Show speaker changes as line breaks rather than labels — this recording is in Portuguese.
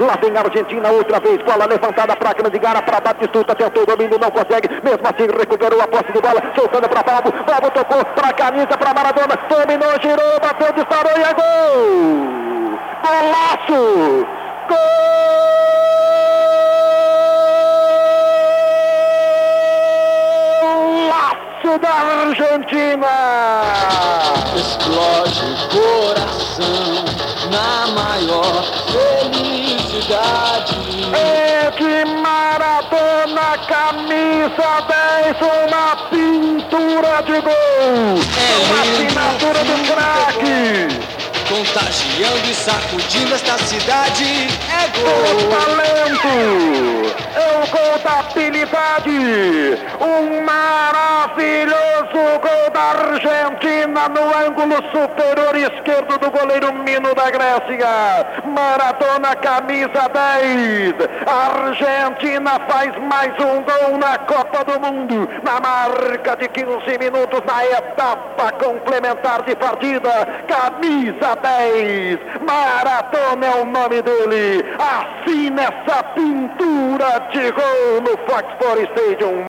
Lá vem a Argentina outra vez. Bola levantada para Grandigara, para Batistuta. Tentou o domínio, não consegue. Mesmo assim recuperou a posse de bola. Soltando para Pablo. Pablo tocou para Camisa, para Maradona. Dominou, girou, bateu, disparou e é gol! Golaço! Golaço da Argentina!
Explode o coração na maior felicidade.
É de Maradona, camisa 10, uma pintura de gol. Uma assinatura do craque.
Contagiando e sacudindo esta cidade. É
O
gol!
talento, é o gol da habilidade, um maravilhoso gol da Argentina no ângulo superior esquerdo do goleiro Mino da Grécia. Maradona, camisa 10. A Argentina faz mais um gol na Copa do Mundo, na marca de 15 minutos, na etapa complementar de partida. Camisa 10, Maradona é o nome dele. Assina essa pintura de gol no Fox Sports Stadium.